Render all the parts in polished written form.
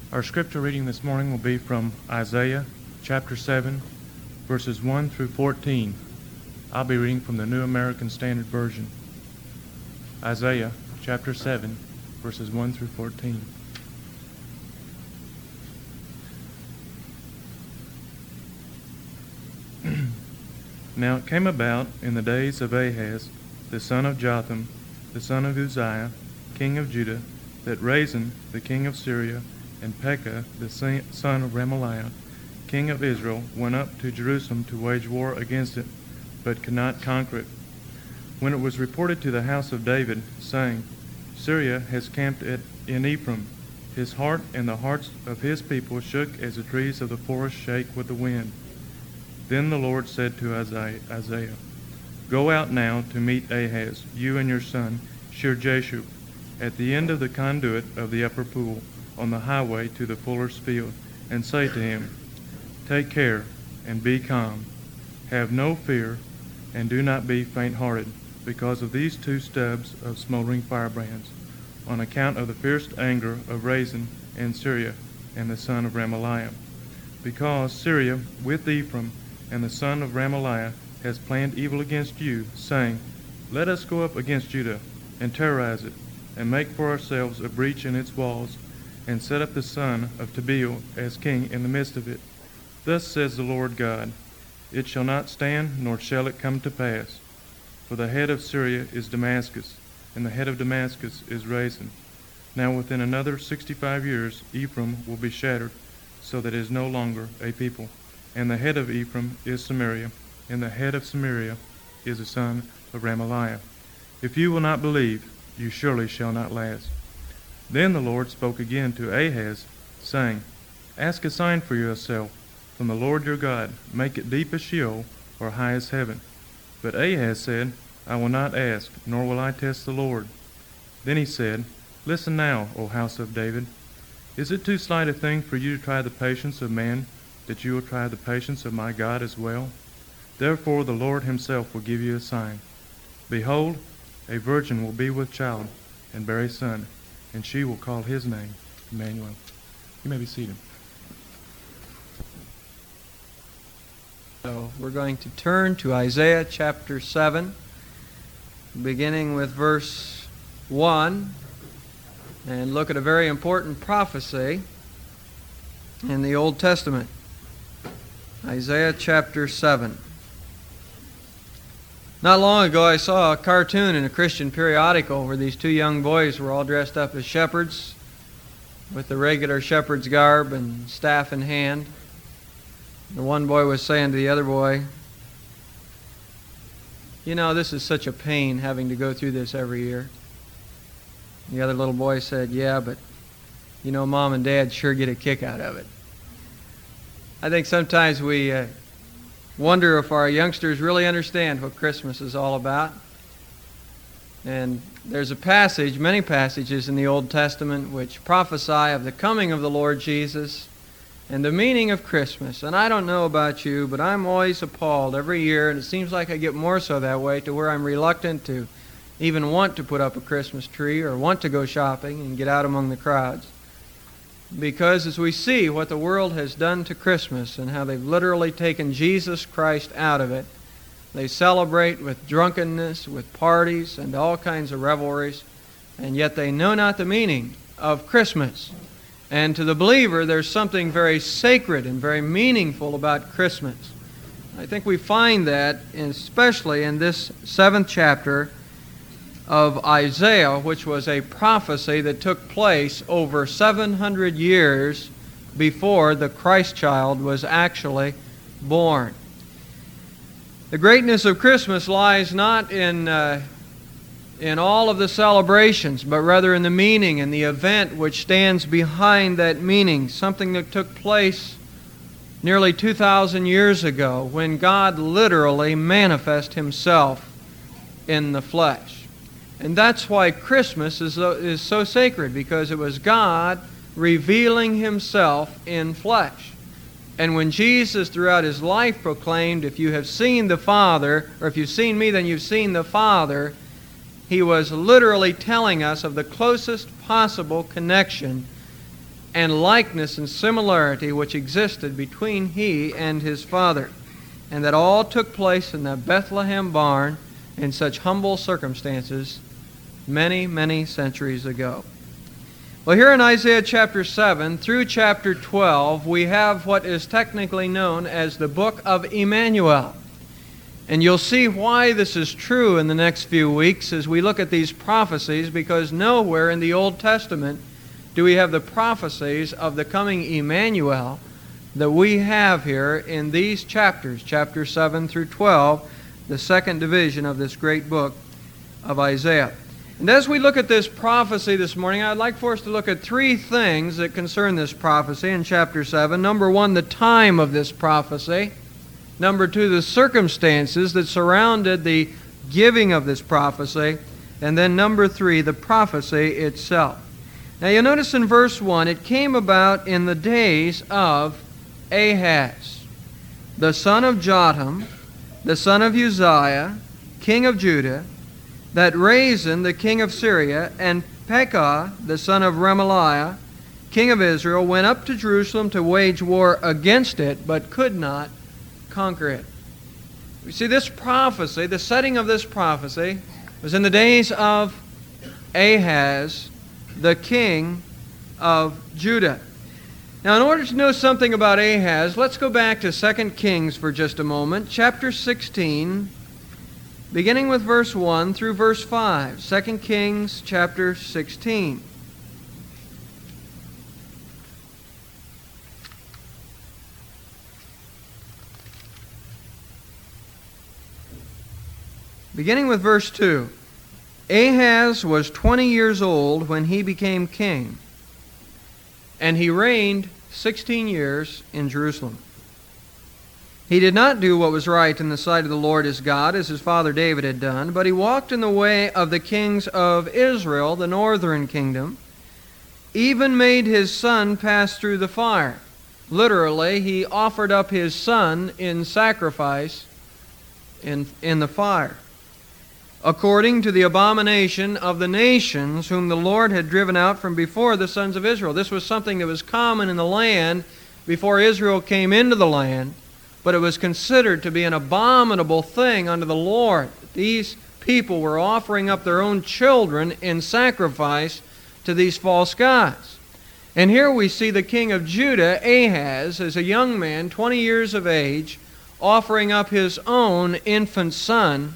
Our scripture reading this morning will be from Isaiah chapter 7, verses 1 through 14. I'll be reading from the New American Standard Version. Isaiah chapter 7, verses 1 through 14. Now it came about in the days of Ahaz, the son of Jotham, the son of Uzziah, king of Judah, that Rezin, the king of Syria, and Pekah, the son of Remaliah, king of Israel, went up to Jerusalem to wage war against it, but could not conquer it. When it was reported to the house of David, saying, Syria has camped in Ephraim, his heart and the hearts of his people shook as the trees of the forest shake with the wind. Then the Lord said to Isaiah, Go out now to meet Ahaz, you and your son, Shear-Jashub, at the end of the conduit of the upper pool, on the highway to the fuller's field, and say to him, Take care, and be calm. Have no fear, and do not be faint-hearted, because of these two stubs of smoldering firebrands, on account of the fierce anger of Rezin and Syria and the son of Remaliah. Because Syria with Ephraim and the son of Remaliah has planned evil against you, saying, Let us go up against Judah, and terrorize it, and make for ourselves a breach in its walls, and set up the son of Tabeel as king in the midst of it. Thus says the Lord God, It shall not stand, nor shall it come to pass. For the head of Syria is Damascus, and the head of Damascus is Rezin. Now within another 65 years Ephraim will be shattered, so that it is no longer a people. And the head of Ephraim is Samaria, and the head of Samaria is the son of Remaliah. If you will not believe, you surely shall not last. Then the Lord spoke again to Ahaz, saying, Ask a sign for yourself from the Lord your God, make it deep as Sheol, or high as heaven. But Ahaz said, I will not ask, nor will I test the Lord. Then he said, Listen now, O house of David. Is it too slight a thing for you to try the patience of man, that you will try the patience of my God as well? Therefore the Lord himself will give you a sign. Behold, a virgin will be with child, and bear a son, and she will call his name Emmanuel. You may be seated. So we're going to turn to Isaiah chapter 7, beginning with verse 1, and look at a very important prophecy in the Old Testament. Isaiah chapter 7. Not long ago I saw a cartoon in a Christian periodical where these two young boys were all dressed up as shepherds with the regular shepherd's garb and staff in hand. The one boy was saying to the other boy, You know, this is such a pain having to go through this every year. The other little boy said, Yeah, but you know, Mom and Dad sure get a kick out of it. I think sometimes we wonder if our youngsters really understand what Christmas is all about. And there's a passage, many passages in the Old Testament which prophesy of the coming of the Lord Jesus and the meaning of Christmas. And I don't know about you, but I'm always appalled every year, and it seems like I get more so that way, to where I'm reluctant to even want to put up a Christmas tree or want to go shopping and get out among the crowds. Because as we see what the world has done to Christmas and how they've literally taken Jesus Christ out of it, they celebrate with drunkenness, with parties, and all kinds of revelries, and yet they know not the meaning of Christmas. And to the believer, there's something very sacred and very meaningful about Christmas. I think we find that especially in this 7th chapter of Isaiah, which was a prophecy that took place over 700 years before the Christ child was actually born. The greatness of Christmas lies not in all of the celebrations, but rather in the meaning and the event which stands behind that meaning, something that took place nearly 2,000 years ago when God literally manifested Himself in the flesh. And that's why Christmas is so sacred, because it was God revealing Himself in flesh. And when Jesus throughout His life proclaimed, if you have seen the Father, or if you've seen me, then you've seen the Father, He was literally telling us of the closest possible connection and likeness and similarity which existed between he and his father, and that all took place in the Bethlehem barn in such humble circumstances many, many centuries ago. Well, here in Isaiah chapter 7 through chapter 12, we have what is technically known as the book of Emmanuel. And you'll see why this is true in the next few weeks as we look at these prophecies, because nowhere in the Old Testament do we have the prophecies of the coming Emmanuel that we have here in these chapters, chapter 7 through 12, the second division of this great book of Isaiah. And as we look at this prophecy this morning, I'd like for us to look at three things that concern this prophecy in chapter 7. Number one, the time of this prophecy. Number two, the circumstances that surrounded the giving of this prophecy. And then number three, the prophecy itself. Now you'll notice in verse 1, it came about in the days of Ahaz, the son of Jotham, the son of Uzziah, king of Judah, that Rezin, the king of Syria, and Pekah, the son of Remaliah, king of Israel, went up to Jerusalem to wage war against it, but could not conquer it. We see this prophecy, the setting of this prophecy, was in the days of Ahaz, the king of Judah. Now, in order to know something about Ahaz, let's go back to 2 Kings for just a moment, chapter 16, beginning with verse 1 through verse 5. 2 Kings chapter 16. Beginning with verse 2. Ahaz was 20 years old when he became king, and he reigned 16 years in Jerusalem. He did not do what was right in the sight of the Lord his God, as his father David had done, but he walked in the way of the kings of Israel, the northern kingdom, even made his son pass through the fire. Literally, he offered up his son in sacrifice in the fire, according to the abomination of the nations whom the Lord had driven out from before the sons of Israel. This was something that was common in the land before Israel came into the land, but it was considered to be an abominable thing unto the Lord. These people were offering up their own children in sacrifice to these false gods. And here we see the king of Judah, Ahaz, as a young man, 20 years of age, offering up his own infant son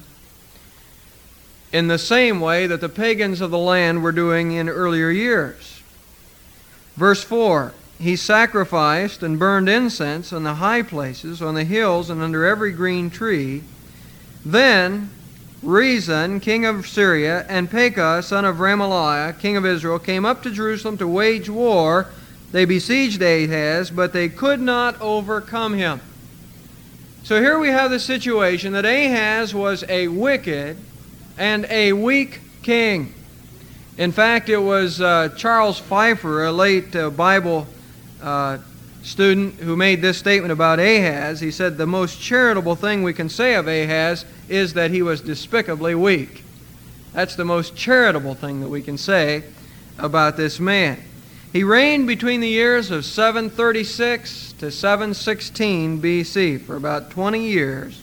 in the same way that the pagans of the land were doing in earlier years. Verse 4, he sacrificed and burned incense on the high places, on the hills, and under every green tree. Then Rezin, king of Syria, and Pekah, son of Remaliah, king of Israel, came up to Jerusalem to wage war. They besieged Ahaz, but they could not overcome him. So here we have the situation that Ahaz was a wicked and a weak king. In fact, it was Charles Pfeiffer, a late Bible student, who made this statement about Ahaz. He said, the most charitable thing we can say of Ahaz is that he was despicably weak. That's the most charitable thing that we can say about this man. He reigned between the years of 736 to 716 BC for about 20 years.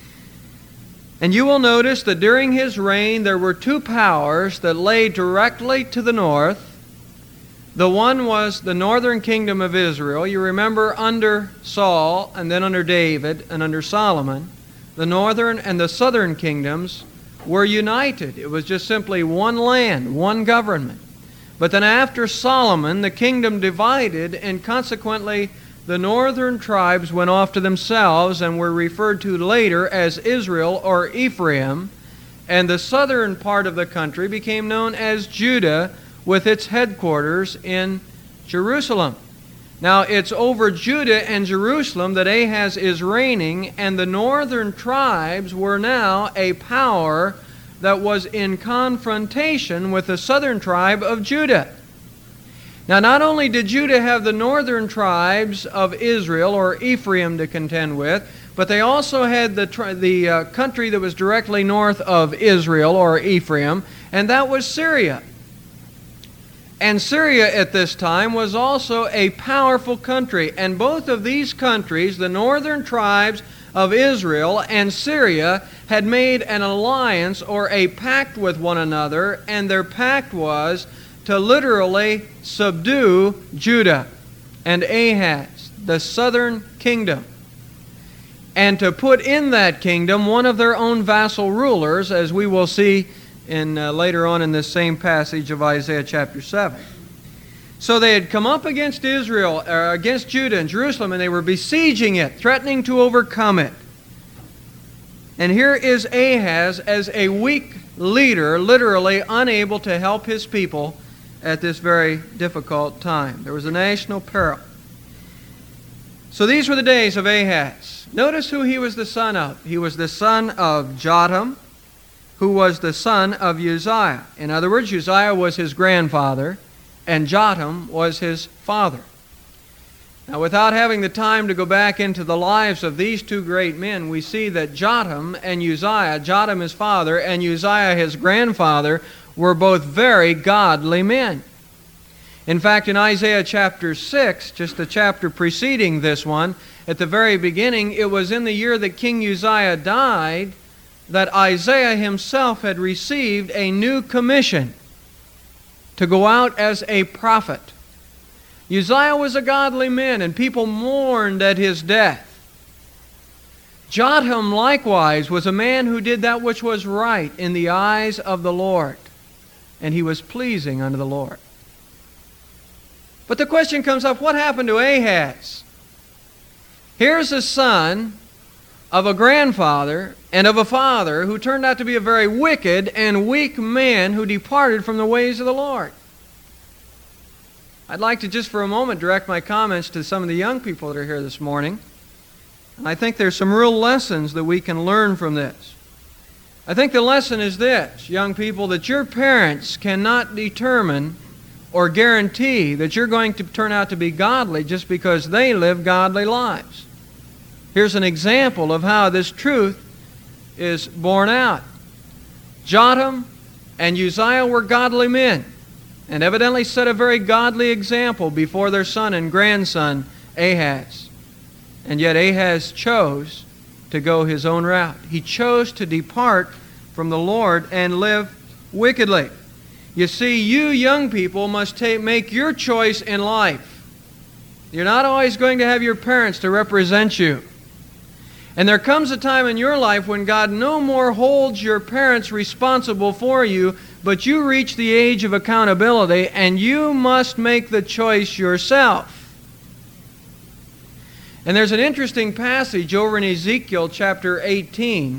And you will notice that during his reign there were two powers that lay directly to the north. The one was the northern kingdom of Israel. You remember under Saul and then under David and under Solomon, the northern and the southern kingdoms were united. It was just simply one land, one government. But then after Solomon, the kingdom divided, and consequently the northern tribes went off to themselves and were referred to later as Israel or Ephraim, and the southern part of the country became known as Judah, with its headquarters in Jerusalem. Now, it's over Judah and Jerusalem that Ahaz is reigning, and the northern tribes were now a power that was in confrontation with the southern tribe of Judah. Now, not only did Judah have the northern tribes of Israel, or Ephraim, to contend with, but they also had the country that was directly north of Israel, or Ephraim, and that was Syria. And Syria at this time was also a powerful country. And both of these countries, the northern tribes of Israel and Syria, had made an alliance or a pact with one another, and their pact was to literally subdue Judah and Ahaz, the southern kingdom, and to put in that kingdom one of their own vassal rulers, as we will see later on in this same passage of Isaiah chapter 7. So they had come up against Israel, against Judah and Jerusalem, and they were besieging it, threatening to overcome it. And here is Ahaz as a weak leader, literally unable to help his people at this very difficult time. There was a national peril. So these were the days of Ahaz. Notice who he was the son of. He was the son of Jotham, who was the son of Uzziah. In other words, Uzziah was his grandfather, and Jotham was his father. Now, without having the time to go back into the lives of these two great men, we see that Jotham and Uzziah, Jotham his father and Uzziah his grandfather, were both very godly men. In fact, in Isaiah chapter 6, just the chapter preceding this one, at the very beginning, it was in the year that King Uzziah died that Isaiah himself had received a new commission to go out as a prophet. Uzziah was a godly man, and people mourned at his death. Jotham likewise was a man who did that which was right in the eyes of the Lord, and he was pleasing unto the Lord. But the question comes up, what happened to Ahaz? Here's a son of a grandfather and of a father who turned out to be a very wicked and weak man who departed from the ways of the Lord. I'd like to just for a moment direct my comments to some of the young people that are here this morning. And I think there's some real lessons that we can learn from this. I think the lesson is this, young people, that your parents cannot determine or guarantee that you're going to turn out to be godly just because they live godly lives. Here's an example of how this truth is borne out. Jotham and Uzziah were godly men, and evidently set a very godly example before their son and grandson Ahaz. And yet Ahaz chose to go his own route. He chose to depart from the Lord and live wickedly. You see, you young people must make your choice in life. You're not always going to have your parents to represent you. And there comes a time in your life when God no more holds your parents responsible for you, but you reach the age of accountability and you must make the choice yourself. And there's an interesting passage over in Ezekiel chapter 18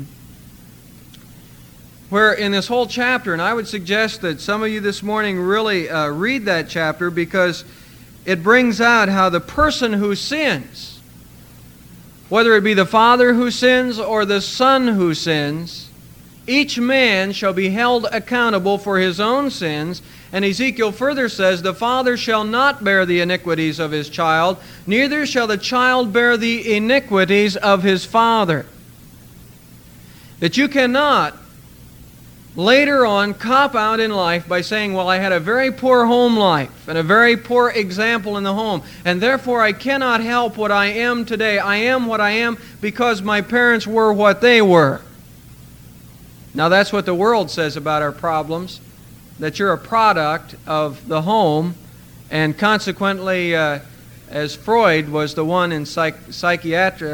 where in this whole chapter, and I would suggest that some of you this morning really read that chapter because it brings out how the person who sins, whether it be the father who sins or the son who sins, each man shall be held accountable for his own sins. And Ezekiel further says, the father shall not bear the iniquities of his child, neither shall the child bear the iniquities of his father. That you cannot later on cop out in life by saying, well, I had a very poor home life and a very poor example in the home, and therefore I cannot help what I am today. I am what I am because my parents were what they were. Now that's what the world says about our problems, that you're a product of the home, and consequently, as Freud was the one in psychology,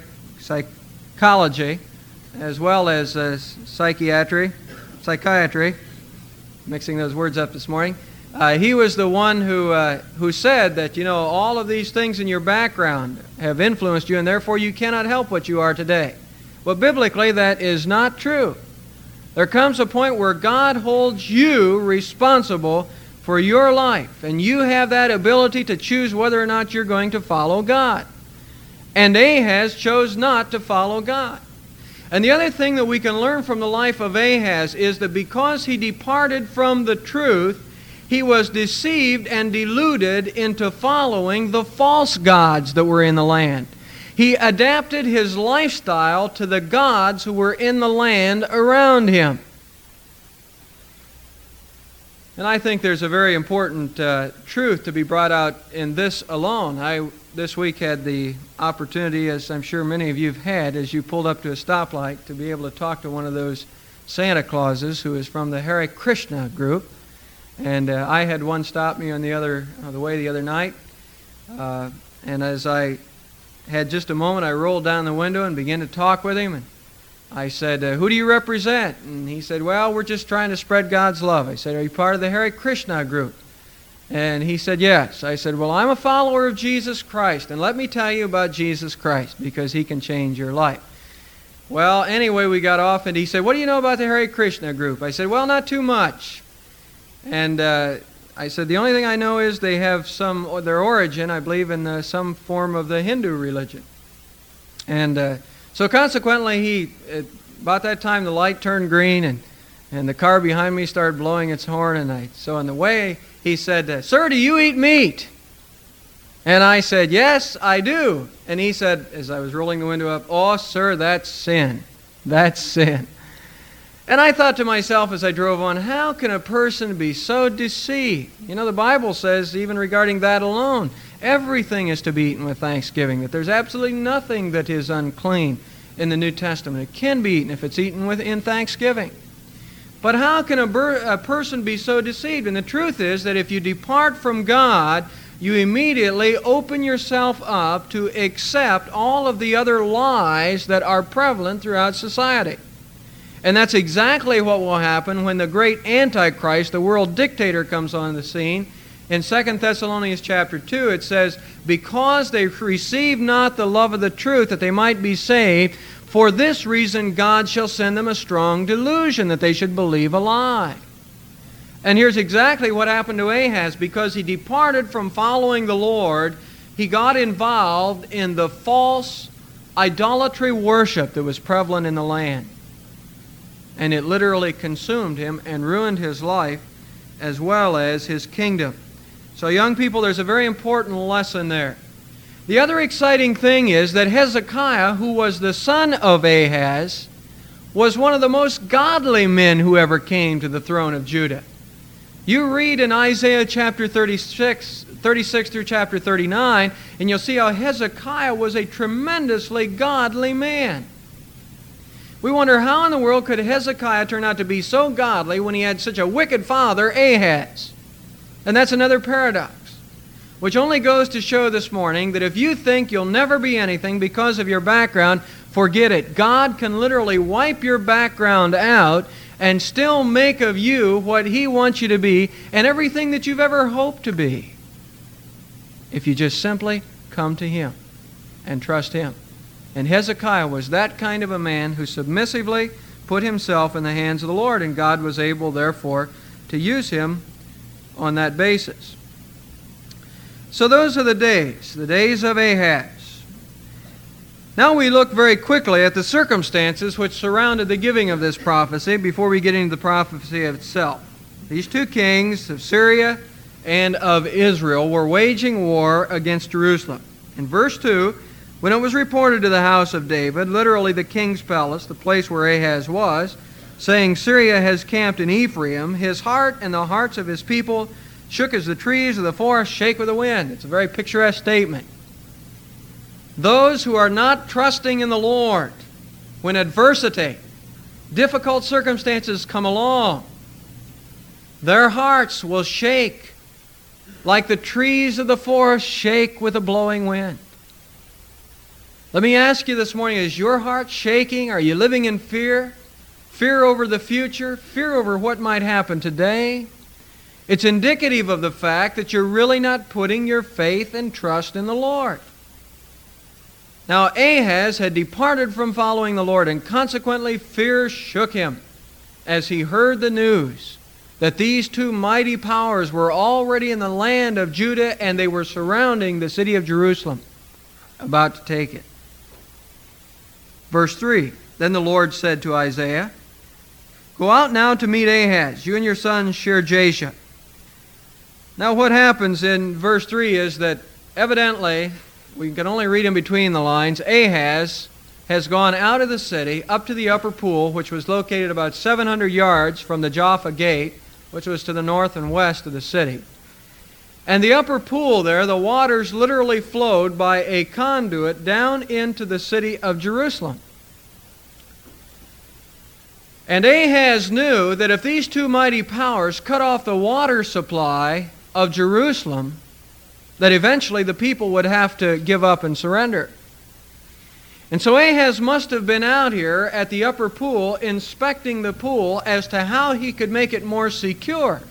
as well as psychiatry, mixing those words up this morning. He was the one who said that, all of these things in your background have influenced you, and therefore you cannot help what you are today. But biblically, that is not true. There comes a point where God holds you responsible for your life, and you have that ability to choose whether or not you're going to follow God. And Ahaz chose not to follow God. And the other thing that we can learn from the life of Ahaz is that because he departed from the truth, he was deceived and deluded into following the false gods that were in the land. He adapted his lifestyle to the gods who were in the land around him. And I think there's a very important truth to be brought out in this alone. I, this week, had the opportunity, as I'm sure many of you have had, as you pulled up to a stoplight, to be able to talk to one of those Santa Clauses who is from the Hare Krishna group. And I had one stop me on the way the other night. And as I had just a moment, I rolled down the window and began to talk with him. And I said, who do you represent? And he said, well, we're just trying to spread God's love. I said, are you part of the Hare Krishna group? And he said, yes. I said, well, I'm a follower of Jesus Christ, and let me tell you about Jesus Christ, because he can change your life. Well, anyway, we got off, and he said, what do you know about the Hare Krishna group? I said, well, not too much. And I said, the only thing I know is they have their origin, I believe, in some form of the Hindu religion. And so consequently, about that time, the light turned green, and the car behind me started blowing its horn. And so on the way, he said, sir, do you eat meat? And I said, yes, I do. And he said, as I was rolling the window up, oh, sir, that's sin. That's sin. And I thought to myself as I drove on, how can a person be so deceived? You know, the Bible says, even regarding that alone, everything is to be eaten with thanksgiving, that there's absolutely nothing that is unclean in the New Testament. It can be eaten if it's eaten in thanksgiving. But how can a person be so deceived? And the truth is that if you depart from God, you immediately open yourself up to accept all of the other lies that are prevalent throughout society. And that's exactly what will happen when the great Antichrist, the world dictator, comes on the scene. In 2 Thessalonians chapter 2, it says, because they receive not the love of the truth, that they might be saved, for this reason God shall send them a strong delusion, that they should believe a lie. And here's exactly what happened to Ahaz. Because he departed from following the Lord, he got involved in the false idolatry worship that was prevalent in the land. And it literally consumed him and ruined his life as well as his kingdom. So young people, there's a very important lesson there. The other exciting thing is that Hezekiah, who was the son of Ahaz, was one of the most godly men who ever came to the throne of Judah. You read in Isaiah chapter 36 through chapter 39, and you'll see how Hezekiah was a tremendously godly man. We wonder how in the world could Hezekiah turn out to be so godly when he had such a wicked father, Ahaz? And that's another paradox, which only goes to show this morning that if you think you'll never be anything because of your background, forget it. God can literally wipe your background out and still make of you what He wants you to be and everything that you've ever hoped to be, if you just simply come to Him and trust Him. And Hezekiah was that kind of a man who submissively put himself in the hands of the Lord, and God was able, therefore, to use him on that basis. So those are the days of Ahaz. Now we look very quickly at the circumstances which surrounded the giving of this prophecy before we get into the prophecy itself. These two kings of Syria and of Israel were waging war against Jerusalem. In verse 2, when it was reported to the house of David, literally the king's palace, the place where Ahaz was, saying, Syria has camped in Ephraim, his heart and the hearts of his people shook as the trees of the forest shake with the wind. It's a very picturesque statement. Those who are not trusting in the Lord, when adversity, difficult circumstances come along, their hearts will shake like the trees of the forest shake with a blowing wind. Let me ask you this morning, is your heart shaking? Are you living in fear? Fear over the future? Fear over what might happen today? It's indicative of the fact that you're really not putting your faith and trust in the Lord. Now, Ahaz had departed from following the Lord, and consequently fear shook him as he heard the news that these two mighty powers were already in the land of Judah and they were surrounding the city of Jerusalem, about to take it. Verse 3, Then the Lord said to Isaiah, Go out now to meet Ahaz, you and your son Shear-Jashub. Now what happens in verse 3 is that evidently, we can only read in between the lines, Ahaz has gone out of the city up to the upper pool, which was located about 700 yards from the Jaffa gate, which was to the north and west of the city. And the upper pool there, the waters literally flowed by a conduit down into the city of Jerusalem. And Ahaz knew that if these two mighty powers cut off the water supply of Jerusalem, that eventually the people would have to give up and surrender. And so Ahaz must have been out here at the upper pool inspecting the pool as to how he could make it more secure.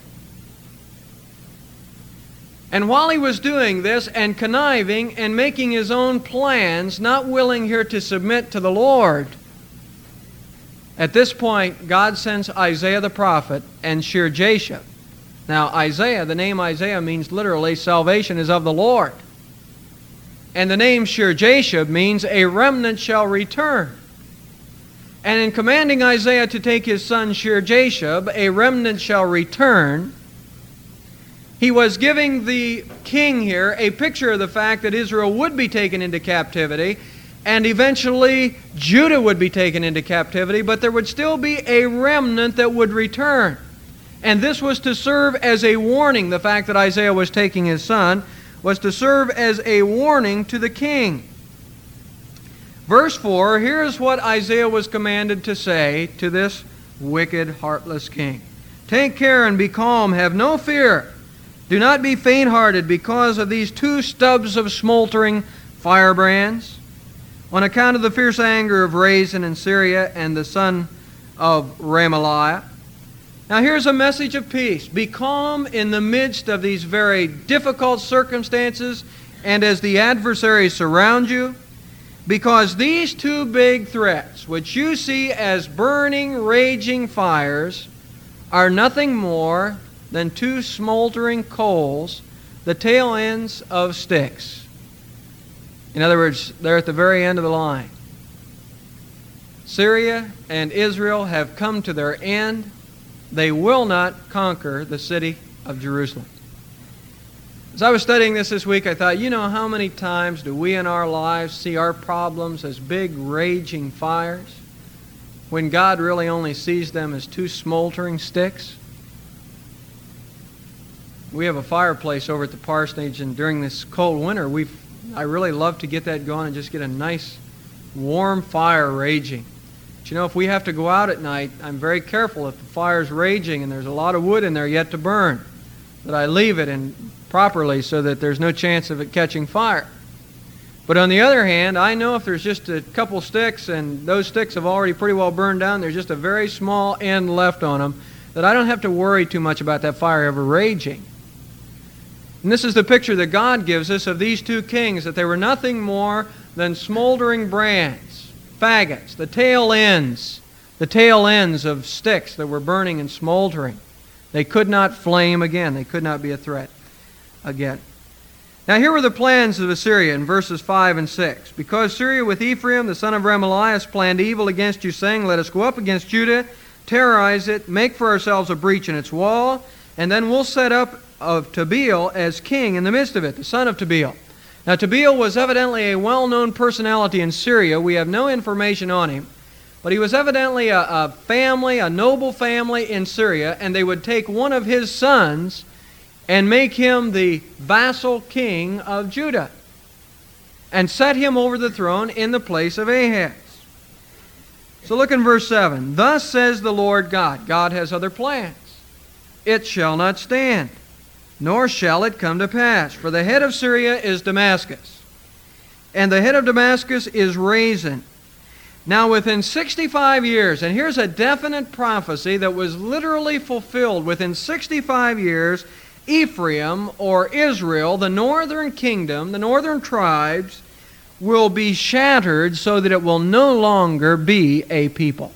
And while he was doing this and conniving and making his own plans, not willing here to submit to the Lord, at this point God sends Isaiah the prophet and Shear-Jashub. Now Isaiah, the name Isaiah means literally salvation is of the Lord. And the name Shear-Jashub means a remnant shall return. And in commanding Isaiah to take his son Shear-Jashub, a remnant shall return, he was giving the king here a picture of the fact that Israel would be taken into captivity, and eventually Judah would be taken into captivity, but there would still be a remnant that would return. And this was to serve as a warning. The fact that Isaiah was taking his son was to serve as a warning to the king. Verse 4, here's what Isaiah was commanded to say to this wicked, heartless king. Take care and be calm, have no fear. Do not be faint-hearted because of these two stubs of smoldering firebrands, on account of the fierce anger of Rezin in Syria and the son of Remaliah. Now here's a message of peace. Be calm in the midst of these very difficult circumstances and as the adversaries surround you, because these two big threats, which you see as burning, raging fires, are nothing more than two smoldering coals, the tail ends of sticks. In other words, they're at the very end of the line. Syria and Israel have come to their end. They will not conquer the city of Jerusalem. As I was studying this week, I thought, how many times do we in our lives see our problems as big raging fires, when God really only sees them as two smoldering sticks? We have a fireplace over at the parsonage, and during this cold winter, I really love to get that going and just get a nice warm fire raging. But if we have to go out at night, I'm very careful if the fire's raging and there's a lot of wood in there yet to burn, that I leave it in properly so that there's no chance of it catching fire. But on the other hand, I know if there's just a couple sticks and those sticks have already pretty well burned down, there's just a very small end left on them, that I don't have to worry too much about that fire ever raging. And this is the picture that God gives us of these two kings, that they were nothing more than smoldering brands, faggots, the tail ends of sticks that were burning and smoldering. They could not flame again. They could not be a threat again. Now here were the plans of Assyria in verses 5 and 6. Because Syria with Ephraim, the son of Remaliah, has planned evil against you, saying, let us go up against Judah, terrorize it, make for ourselves a breach in its wall, and then we'll set up of Tabeel as king in the midst of it, the son of Tabeel. Now Tabeel was evidently a well-known personality in Syria. We have no information on him. But he was evidently a family, a noble family in Syria, and they would take one of his sons and make him the vassal king of Judah and set him over the throne in the place of Ahaz. So look in verse 7. Thus says the Lord God. God has other plans. It shall not stand, nor shall it come to pass. For the head of Syria is Damascus, and the head of Damascus is Rezin. Now within 65 years, and here's a definite prophecy that was literally fulfilled, within 65 years, Ephraim, or Israel, the northern kingdom, the northern tribes, will be shattered so that it will no longer be a people.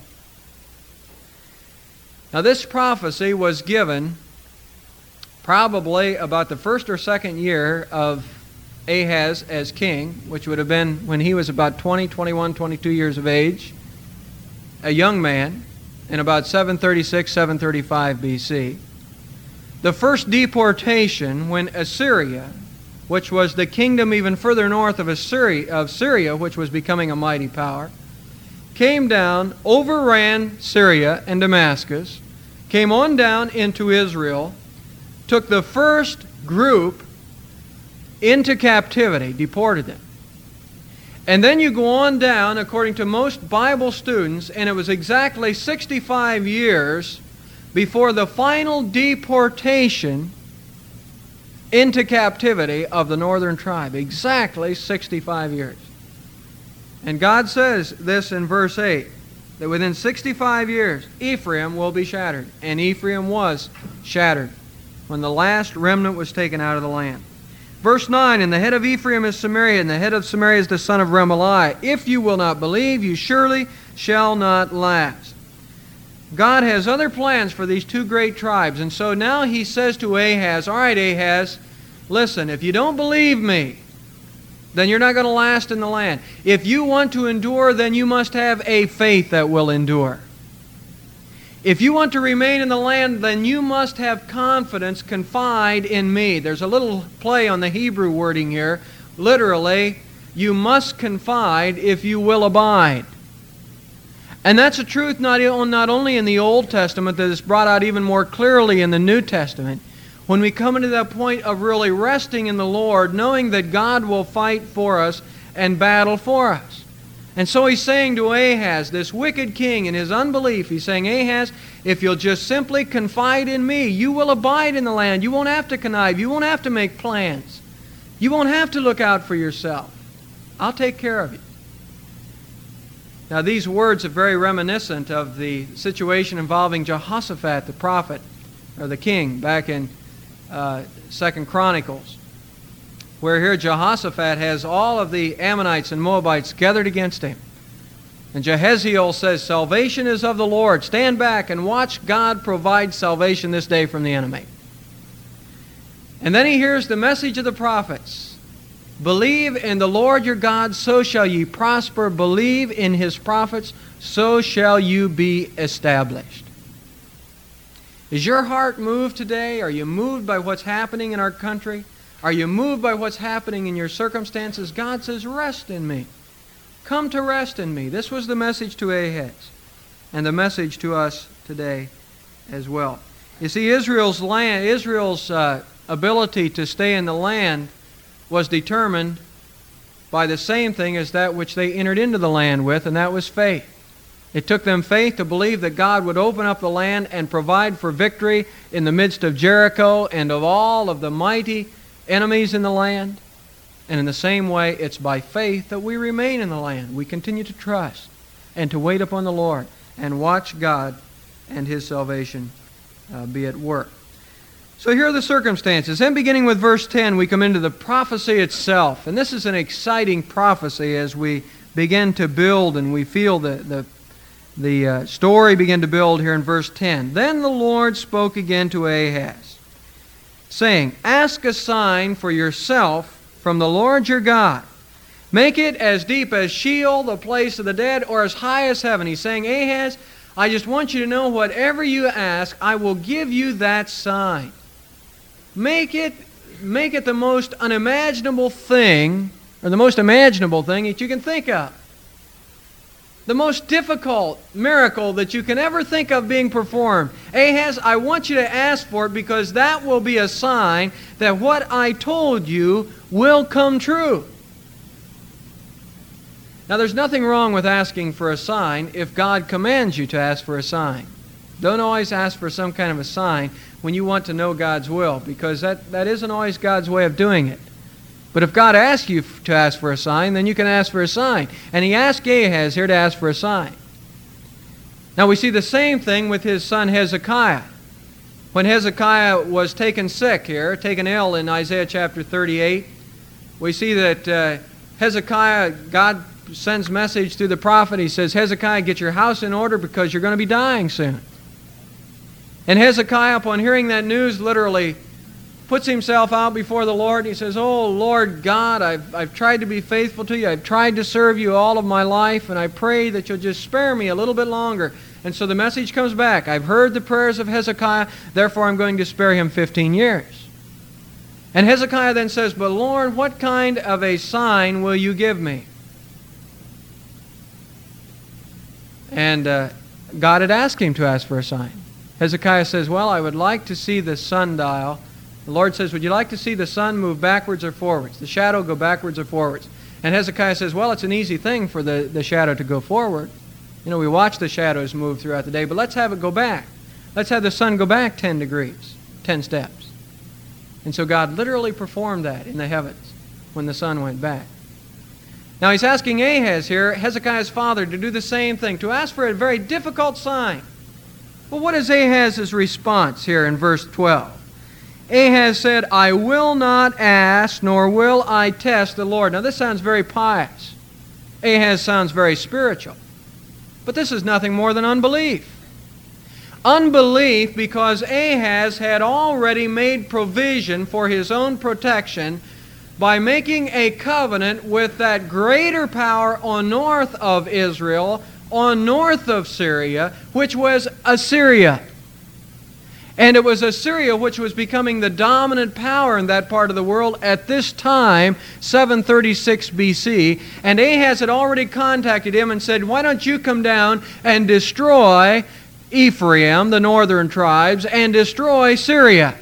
Now this prophecy was given probably about the first or second year of Ahaz as king, which would have been when he was about 20, 21, 22 years of age, a young man, in about 736, 735 BC. The first deportation when Assyria, which was the kingdom even further north of Syria, which was becoming a mighty power, came down, overran Syria and Damascus, came on down into Israel, took the first group into captivity, deported them. And then you go on down, according to most Bible students, and it was exactly 65 years before the final deportation into captivity of the northern tribe. Exactly 65 years. And God says this in verse 8, that within 65 years, Ephraim will be shattered. And Ephraim was shattered when the last remnant was taken out of the land. Verse 9, and the head of Ephraim is Samaria, and the head of Samaria is the son of Remaliah. If you will not believe, you surely shall not last. God has other plans for these two great tribes. And so now he says to Ahaz, all right, Ahaz, listen, if you don't believe me, then you're not going to last in the land. If you want to endure, then you must have a faith that will endure. If you want to remain in the land, then you must have confidence, confide in me. There's a little play on the Hebrew wording here. Literally, you must confide if you will abide. And that's a truth not only in the Old Testament, that is brought out even more clearly in the New Testament. When we come into that point of really resting in the Lord, knowing that God will fight for us and battle for us. And so he's saying to Ahaz, this wicked king, in his unbelief, he's saying, Ahaz, if you'll just simply confide in me, you will abide in the land. You won't have to connive. You won't have to make plans. You won't have to look out for yourself. I'll take care of you. Now these words are very reminiscent of the situation involving Jehoshaphat, the prophet, or the king, back in 2 Chronicles, where here Jehoshaphat has all of the Ammonites and Moabites gathered against him. And Jehaziel says, salvation is of the Lord. Stand back and watch God provide salvation this day from the enemy. And then he hears the message of the prophets. Believe in the Lord your God, so shall ye prosper. Believe in his prophets, so shall you be established. Is your heart moved today? Are you moved by what's happening in our country? Are you moved by what's happening in your circumstances? God says, rest in me. Come to rest in me. This was the message to Ahaz, and the message to us today as well. You see, Israel's ability to stay in the land was determined by the same thing as that which they entered into the land with, and that was faith. It took them faith to believe that God would open up the land and provide for victory in the midst of Jericho and of all of the mighty enemies in the land. And in the same way, it's by faith that we remain in the land. We continue to trust and to wait upon the Lord and watch God and his salvation be at work. So here are the circumstances. Then beginning with verse 10, we come into the prophecy itself. And this is an exciting prophecy as we begin to build and we feel the story begin to build here in verse 10. Then the Lord spoke again to Ahaz, saying, ask a sign for yourself from the Lord your God. Make it as deep as Sheol, the place of the dead, or as high as heaven. He's saying, Ahaz, I just want you to know whatever you ask, I will give you that sign. Make it the most unimaginable thing, or the most imaginable thing that you can think of. The most difficult miracle that you can ever think of being performed. Ahaz, I want you to ask for it because that will be a sign that what I told you will come true. Now, there's nothing wrong with asking for a sign if God commands you to ask for a sign. Don't always ask for some kind of a sign when you want to know God's will, because that isn't always God's way of doing it. But if God asks you to ask for a sign, then you can ask for a sign. And he asked Ahaz here to ask for a sign. Now we see the same thing with his son Hezekiah. When Hezekiah was taken sick here, taken ill in Isaiah chapter 38, we see that Hezekiah, God sends message through the prophet. He says, Hezekiah, get your house in order because you're going to be dying soon. And Hezekiah, upon hearing that news, literally puts himself out before the Lord. He says, oh, Lord God, I've tried to be faithful to you. I've tried to serve you all of my life, and I pray that you'll just spare me a little bit longer. And so the message comes back. I've heard the prayers of Hezekiah, therefore I'm going to spare him 15 years. And Hezekiah then says, but Lord, what kind of a sign will you give me? And God had asked him to ask for a sign. Hezekiah says, well, I would like to see the sundial. The Lord says, would you like to see the sun move backwards or forwards? The shadow go backwards or forwards? And Hezekiah says, well, it's an easy thing for the shadow to go forward. You know, we watch the shadows move throughout the day, but let's have it go back. Let's have the sun go back 10 degrees, 10 steps. And so God literally performed that in the heavens when the sun went back. Now he's asking Ahaz here, Hezekiah's father, to do the same thing, to ask for a very difficult sign. Well, what is Ahaz's response here in verse 12? Ahaz said, I will not ask, nor will I test the Lord. Now this sounds very pious. Ahaz sounds very spiritual. But this is nothing more than unbelief. Unbelief because Ahaz had already made provision for his own protection by making a covenant with that greater power on north of Israel, on north of Syria, which was Assyria. And it was Assyria which was becoming the dominant power in that part of the world at this time, 736 BC. And Ahaz had already contacted him and said, why don't you come down and destroy Ephraim, the northern tribes, and destroy Syria?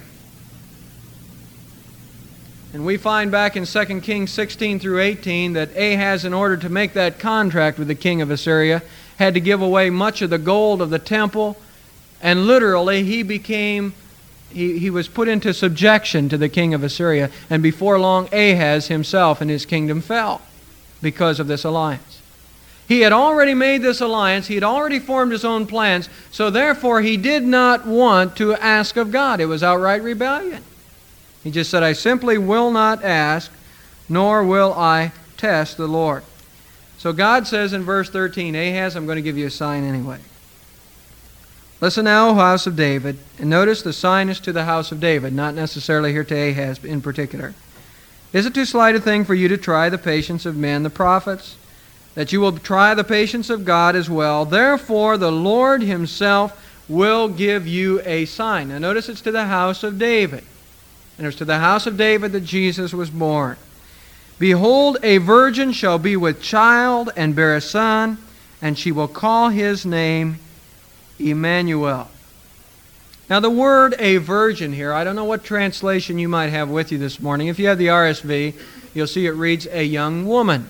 And we find back in 2 Kings 16 through 18 that Ahaz, in order to make that contract with the king of Assyria, had to give away much of the gold of the temple. And literally, he was put into subjection to the king of Assyria. And before long, Ahaz himself and his kingdom fell because of this alliance. He had already made this alliance. He had already formed his own plans. So therefore, he did not want to ask of God. It was outright rebellion. He just said, I simply will not ask, nor will I test the Lord. So God says in verse 13, Ahaz, I'm going to give you a sign anyway. Listen now, O house of David, and notice the sign is to the house of David, not necessarily here to Ahaz in particular. Is it too slight a thing for you to try the patience of men, the prophets, that you will try the patience of God as well? Therefore, the Lord himself will give you a sign. Now notice it's to the house of David. And it was to the house of David that Jesus was born. Behold, a virgin shall be with child and bear a son, and she will call his name Emmanuel. Now the word a virgin here, I don't know what translation you might have with you this morning. If you have the RSV, you'll see it reads a young woman.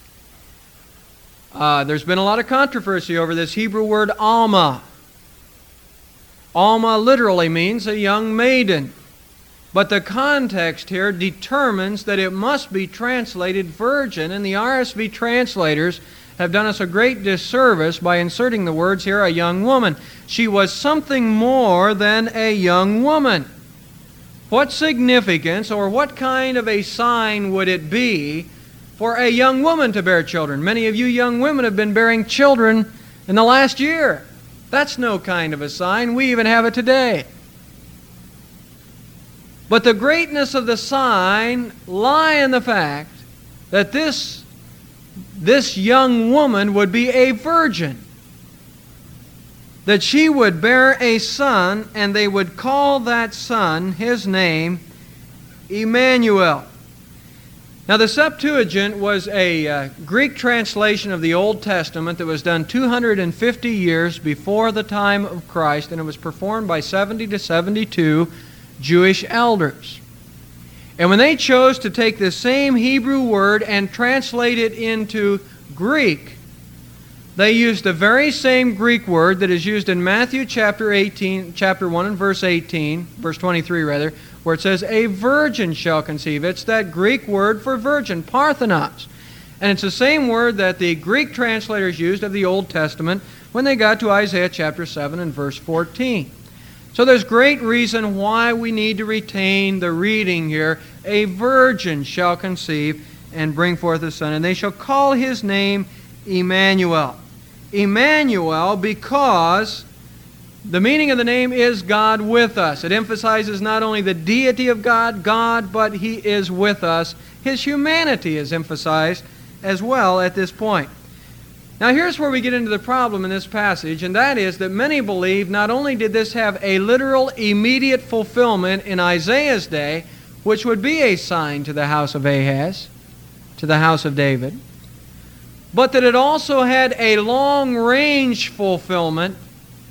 There's been a lot of controversy over this Hebrew word Alma. Alma literally means a young maiden. But the context here determines that it must be translated virgin, and the RSV translators have done us a great disservice by inserting the words here, a young woman. She was something more than a young woman. What significance or what kind of a sign would it be for a young woman to bear children? Many of you young women have been bearing children in the last year. That's no kind of a sign. We even have it today. But the greatness of the sign lie in the fact that this young woman would be a virgin. That she would bear a son, and they would call that son, his name, Emmanuel. Now the Septuagint was a Greek translation of the Old Testament that was done 250 years before the time of Christ, and it was performed by 70 to 72 Jewish elders. And when they chose to take the same Hebrew word and translate it into Greek, they used the very same Greek word that is used in Matthew chapter 1 and verse 23 rather, where it says, a virgin shall conceive. It's that Greek word for virgin, parthenos. And it's the same word that the Greek translators used of the Old Testament when they got to Isaiah chapter 7 and verse 14. So there's great reason why we need to retain the reading here. A virgin shall conceive and bring forth a son, and they shall call his name Emmanuel. Emmanuel, because the meaning of the name is God with us. It emphasizes not only the deity of God, but He is with us. His humanity is emphasized as well at this point. Now here's where we get into the problem in this passage, and that is that many believe not only did this have a literal immediate fulfillment in Isaiah's day, which would be a sign to the house of Ahaz, to the house of David, but that it also had a long-range fulfillment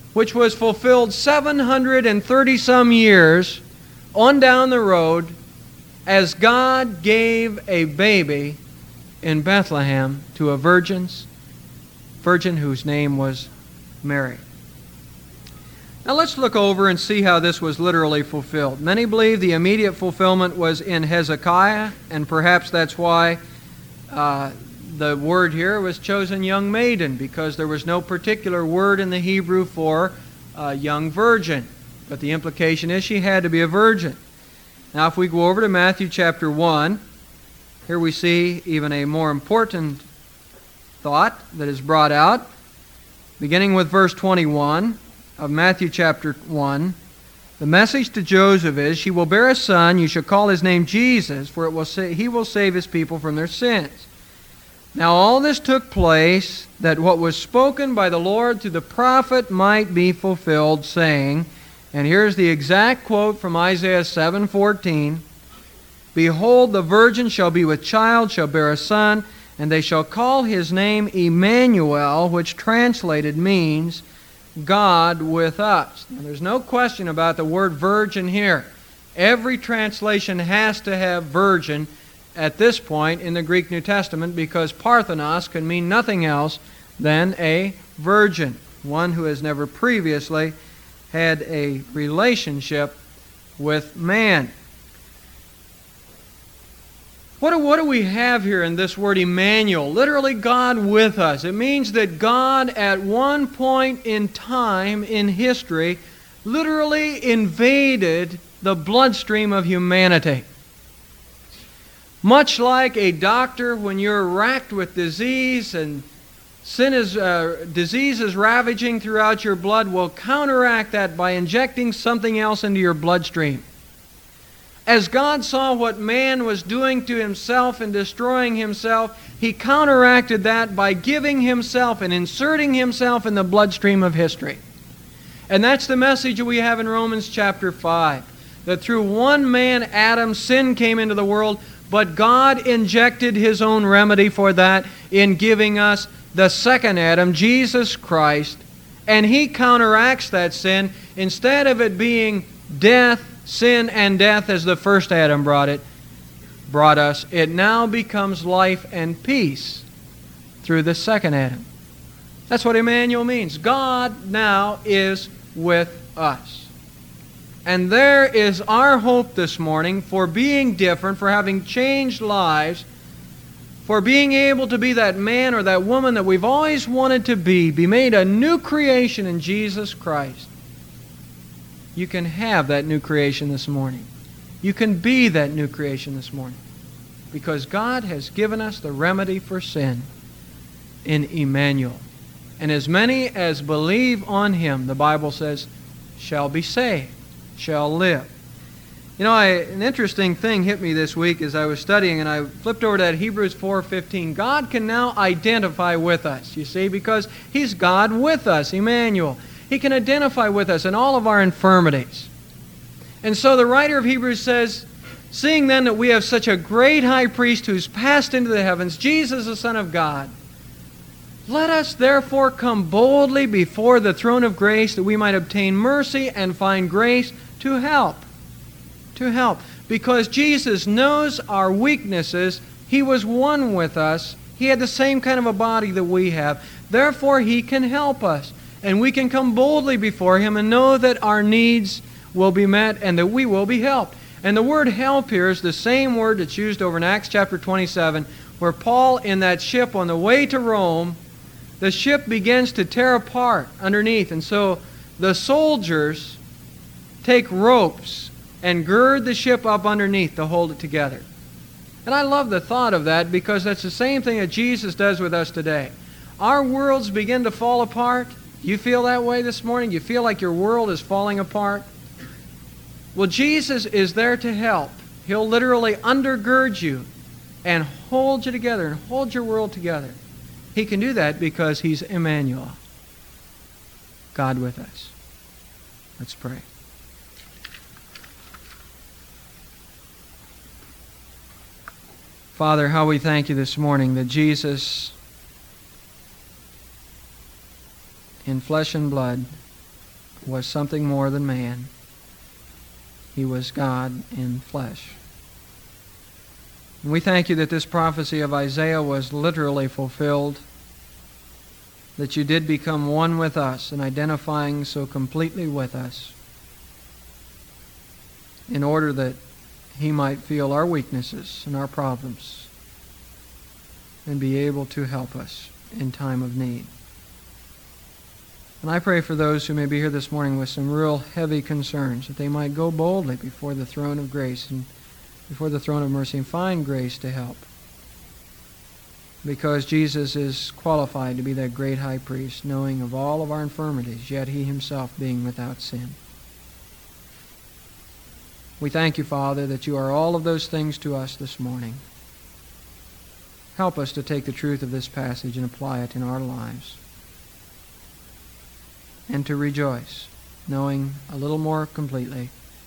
which was fulfilled 730 some years on down the road as God gave a baby in Bethlehem to a virgin whose name was Mary. Now let's look over and see how this was literally fulfilled. Many believe the immediate fulfillment was in Hezekiah, and perhaps that's why the word here was chosen young maiden, because there was no particular word in the Hebrew for a young virgin. But the implication is she had to be a virgin. Now if we go over to Matthew chapter 1, here we see even a more important thought that is brought out, beginning with verse 21 of Matthew chapter 1. The message to Joseph is, she will bear a son, you shall call his name Jesus, for he will save his people from their sins. Now all this took place that what was spoken by the Lord through the prophet might be fulfilled, saying, and here's the exact quote from Isaiah 7:14, behold, the virgin shall be with child, shall bear a son, and they shall call his name Emmanuel, which translated means God with us. Now, there's no question about the word virgin here. Every translation has to have virgin at this point in the Greek New Testament, because Parthenos can mean nothing else than a virgin, one who has never previously had a relationship with man. What do we have here in this word Emmanuel? Literally, God with us. It means that God at one point in time in history literally invaded the bloodstream of humanity. Much like a doctor, when you're racked with disease and disease is ravaging throughout your blood, will counteract that by injecting something else into your bloodstream. As God saw what man was doing to himself and destroying himself, He counteracted that by giving Himself and inserting Himself in the bloodstream of history. And that's the message that we have in Romans chapter 5. That through one man, Adam, sin came into the world, but God injected His own remedy for that in giving us the second Adam, Jesus Christ. And He counteracts that sin. Instead of it being death, sin and death as the first Adam brought us, it now becomes life and peace through the second Adam. That's what Emmanuel means. God now is with us. And there is our hope this morning for being different, for having changed lives, for being able to be that man or that woman that we've always wanted to be made a new creation in Jesus Christ. You can have that new creation this morning. You can be that new creation this morning. Because God has given us the remedy for sin in Emmanuel. And as many as believe on Him, the Bible says, shall be saved, shall live. You know, an interesting thing hit me this week as I was studying, and I flipped over to that Hebrews 4:15. God can now identify with us, you see, because He's God with us, Emmanuel. He can identify with us in all of our infirmities. And so the writer of Hebrews says, seeing then that we have such a great high priest who's passed into the heavens, Jesus the Son of God, let us therefore come boldly before the throne of grace that we might obtain mercy and find grace to help. To help. Because Jesus knows our weaknesses. He was one with us. He had the same kind of a body that we have. Therefore, He can help us. And we can come boldly before Him and know that our needs will be met and that we will be helped. And the word help here is the same word that's used over in Acts chapter 27, where Paul, in that ship on the way to Rome, the ship begins to tear apart underneath. And so the soldiers take ropes and gird the ship up underneath to hold it together. And I love the thought of that, because that's the same thing that Jesus does with us today. Our worlds begin to fall apart. You feel that way this morning? You feel like your world is falling apart? Well, Jesus is there to help. He'll literally undergird you and hold you together and hold your world together. He can do that because He's Emmanuel, God with us. Let's pray. Father, how we thank You this morning that Jesus, in flesh and blood, was something more than man. He was God in flesh. And we thank you that this prophecy of Isaiah was literally fulfilled, that you did become one with us and identifying so completely with us in order that he might feel our weaknesses and our problems and be able to help us in time of need. And I pray for those who may be here this morning with some real heavy concerns, that they might go boldly before the throne of grace and before the throne of mercy and find grace to help. Because Jesus is qualified to be that great high priest, knowing of all of our infirmities, yet he himself being without sin. We thank you, Father, that you are all of those things to us this morning. Help us to take the truth of this passage and apply it in our lives. And to rejoice, knowing a little more completely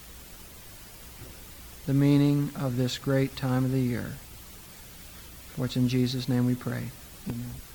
the meaning of this great time of the year. For it's in Jesus' name we pray. Amen.